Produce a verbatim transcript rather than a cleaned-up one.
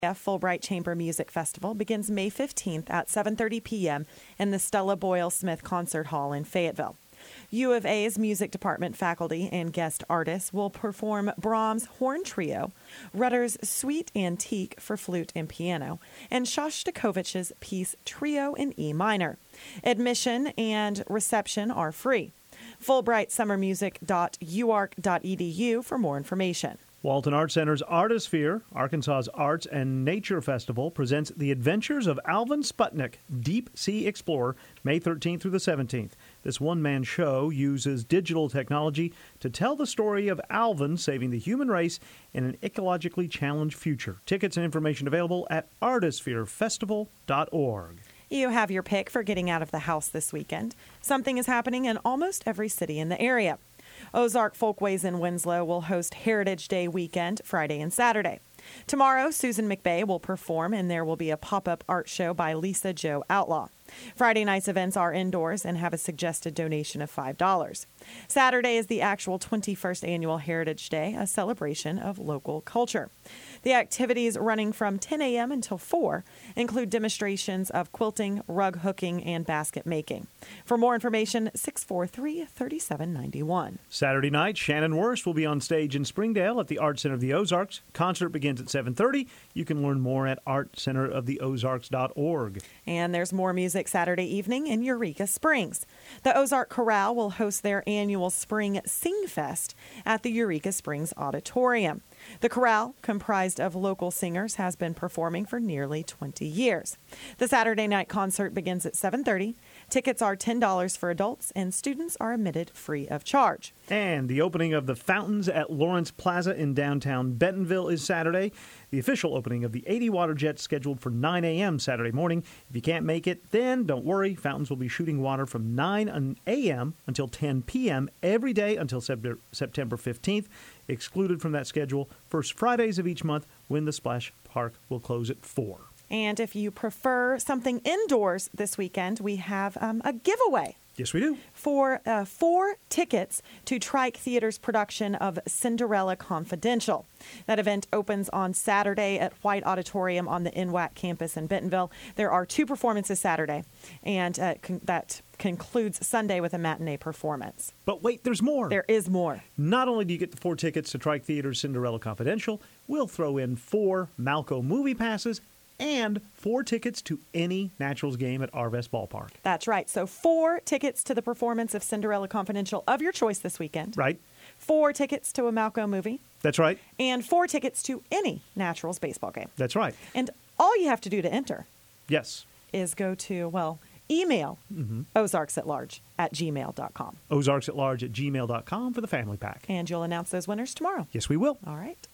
Fulbright Chamber Music Festival begins May fifteenth at seven thirty p.m. in the Stella Boyle Smith Concert Hall in Fayetteville. U of A's music department faculty and guest artists will perform Brahms' Horn Trio, Rutter's Suite Antique for flute and piano, and Shostakovich's piece Trio in E minor. Admission and reception are free. Fulbright Summer Music dot U A R C dot E D U for more information. Walton Arts Center's Artisphere, Arkansas's Arts and Nature Festival, presents The Adventures of Alvin Sputnik, Deep Sea Explorer, May thirteenth through the seventeenth. This one-man show uses digital technology to tell the story of Alvin saving the human race in an ecologically challenged future. Tickets and information available at artisphere festival dot org. You have your pick for getting out of the house this weekend. Something is happening in almost every city in the area. Ozark Folkways in Winslow will host Heritage Day weekend, Friday and Saturday. Tomorrow, Susan McBay will perform, and there will be a pop-up art show by Lisa Jo Outlaw. Friday night's events are indoors and have a suggested donation of five dollars. Saturday is the actual twenty-first annual Heritage Day, a celebration of local culture. The activities running from ten a.m. until four include demonstrations of quilting, rug hooking, and basket making. For more information, six four three, three seven nine one. Saturday night, Shannon Wurst will be on stage in Springdale at the Art Center of the Ozarks. Concert begins at seven thirty. You can learn more at art center of the ozarks dot org. And there's more music Saturday evening in Eureka Springs. The Ozark Chorale will host their annual Spring Sing Fest at the Eureka Springs Auditorium. The chorale, comprised of local singers, has been performing for nearly twenty years. The Saturday night concert begins at seven thirty. Tickets are ten dollars for adults, and students are admitted free of charge. And the opening of the fountains at Lawrence Plaza in downtown Bentonville is Saturday. The official opening of the eighty water jet scheduled for nine a.m. Saturday morning. If you can't make it, then don't worry. Fountains will be shooting water from nine a.m. until ten p.m. every day until September fifteenth. Excluded from that schedule, first Fridays of each month when the splash park will close at four. And if you prefer something indoors this weekend, we have um, a giveaway. Yes, we do. For uh, four tickets to Trike Theater's production of Cinderella Confidential. That event opens on Saturday at White Auditorium on the N W A C campus in Bentonville. There are two performances Saturday, and uh, con- that concludes Sunday with a matinee performance. But wait, there's more. There is more. Not only do you get the four tickets to Trike Theater's Cinderella Confidential, we'll throw in four Malco movie passes and four tickets to any Naturals game at Arvest Ballpark. That's right. So four tickets to the performance of Cinderella Confidential of your choice this weekend. Right. Four tickets to a Malco movie. That's right. And four tickets to any Naturals baseball game. That's right. And all you have to do to enter yes, is go to, well, email mm-hmm. ozarks at large at gmail dot com. ozarks at large at gmail dot com for the family pack. And you'll announce those winners tomorrow. Yes, we will. All right.